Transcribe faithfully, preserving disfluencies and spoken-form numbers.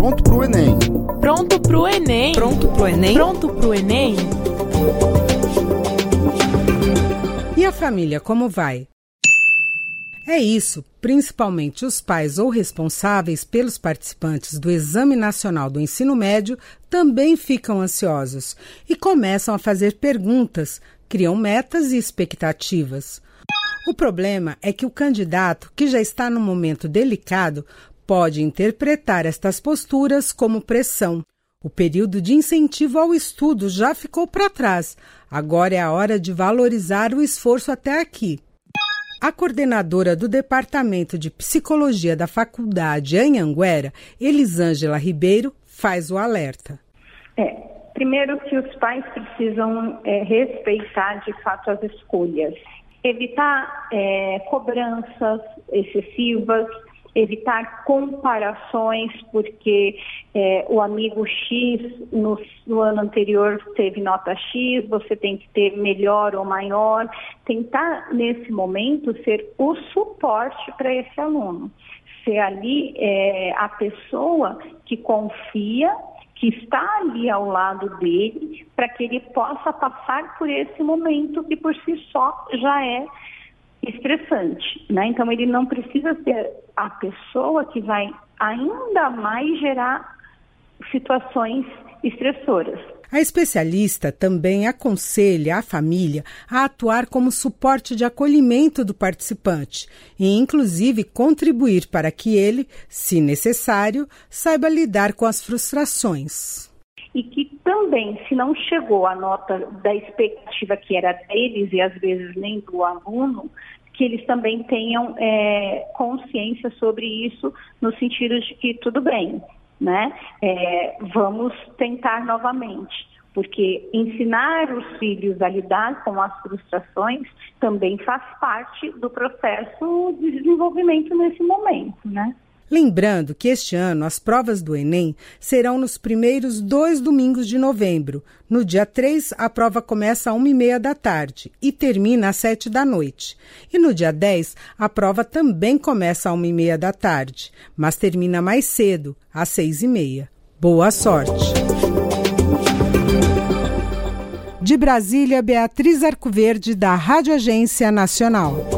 Pronto pro Enem. Pronto pro Enem. Pronto pro Enem. Pronto pro Enem. E a família, como vai? É isso, principalmente os pais ou responsáveis pelos participantes do Exame Nacional do Ensino Médio também ficam ansiosos e começam a fazer perguntas, criam metas e expectativas. O problema é que o candidato, que já está num momento delicado, pode interpretar estas posturas como pressão. O período de incentivo ao estudo já ficou para trás. Agora é a hora de valorizar o esforço até aqui. A coordenadora do Departamento de Psicologia da Faculdade Anhanguera, Elisângela Ribeiro, faz o alerta. É, primeiro que os pais precisam é, respeitar de fato as escolhas. Evitar é, cobranças excessivas, evitar comparações, porque é, o amigo X no, no ano anterior teve nota X, você tem que ter melhor ou maior. Tentar, nesse momento, ser o suporte para esse aluno. Ser ali é, a pessoa que confia, que está ali ao lado dele, para que ele possa passar por esse momento que por si só já é estressante, né? Então ele não precisa ser a pessoa que vai ainda mais gerar situações estressoras. A especialista também aconselha a família a atuar como suporte de acolhimento do participante e, inclusive, contribuir para que ele, se necessário, saiba lidar com as frustrações. E que também, se não chegou a nota da expectativa que era deles e às vezes nem do aluno, que eles também tenham é, consciência sobre isso, no sentido de que tudo bem, né? É, vamos tentar novamente, porque ensinar os filhos a lidar com as frustrações também faz parte do processo de desenvolvimento nesse momento, né? Lembrando que este ano as provas do Enem serão nos primeiros dois domingos de novembro. No dia três, a prova começa às uma e meia da tarde e termina às sete da noite. E no dia dez, a prova também começa às uma e meia da tarde, mas termina mais cedo, às seis e meia. Boa sorte! De Brasília, Beatriz Arcoverde, da Rádio Agência Nacional.